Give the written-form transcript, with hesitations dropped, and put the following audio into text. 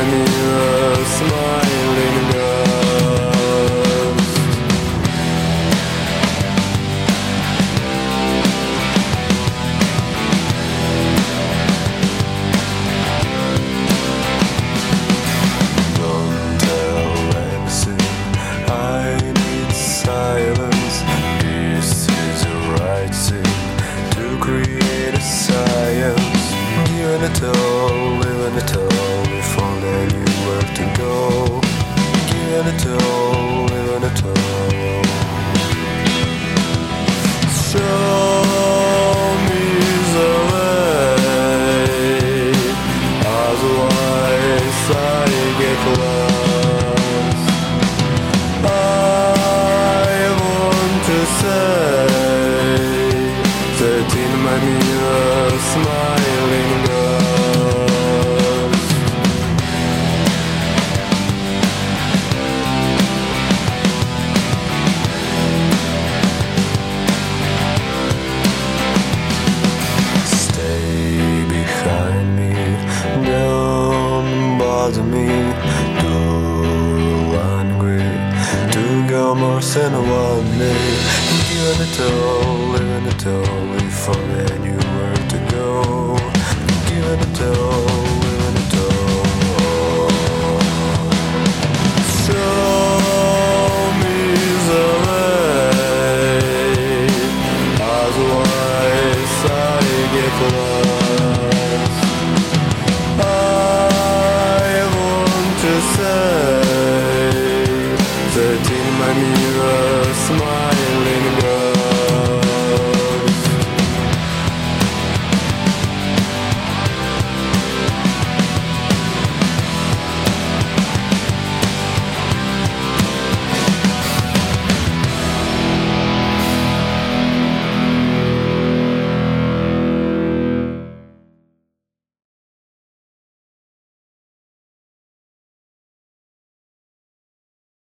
mirror, smiling ghost. Don't tell anything, I need silence. This is the right thing to create a science. Giving it all, living it all, if only knew where to go. Giving it all, living it all. Show me the way, otherwise I get lost. I want to say that in my mirror, smiling ghost. Stay behind me, don't bother me. Too angry to go more than one day. Giving it all, living it all, if only I knew where to go. Giving it all.